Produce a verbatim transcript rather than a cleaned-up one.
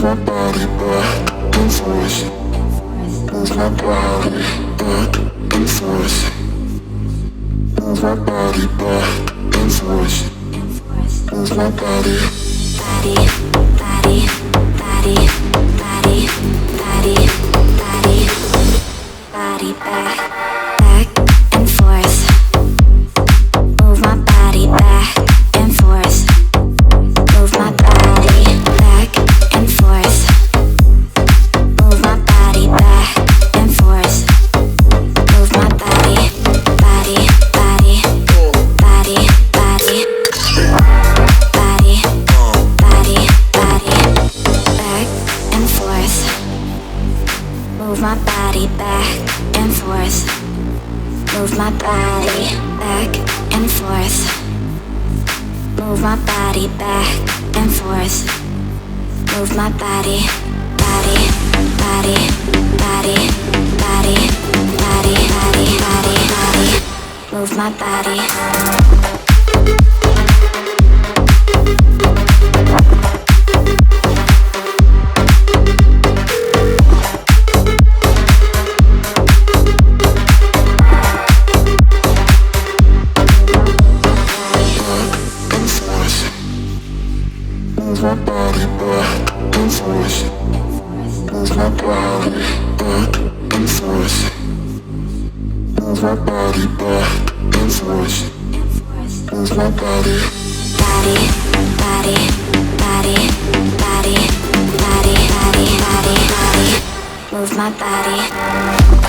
my body back and forth. Move my body back and forth. Move my body back and forth. Move my body. Body, body, body, body, body, body, body back, back and forth. Move my body back and forth. Move my body back and forth. Move my body back and forth. Move my body, body, body, body, body, body, body, body, back and forth. Move my body back and forth. Move my body back and forth. Move my body back and forth. Move my body, body, body, body, body, body, body, body, body. Move my body. Move my body back and forth. Move my body back and forth. Move my body back and forth. Move my body. Body, body, body, body, body, body, body, body. Move my body.